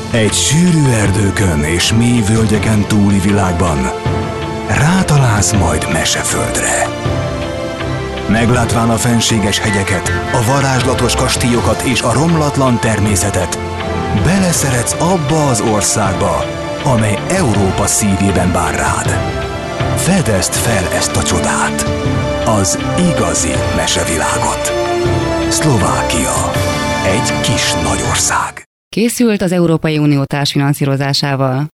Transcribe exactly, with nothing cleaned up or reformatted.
Egy sűrű erdőkön és mély völgyeken túli világban rátalálsz majd meseföldre. Meglátván a fenséges hegyeket, a varázslatos kastélyokat és a romlatlan természetet, beleszeretsz abba az országba, amely Európa szívében vár rád. Fedezd fel ezt a csodát, az igazi mesevilágot. Szlovákia, egy kis nagyország. Készült az Európai Unió társfinanszírozásával.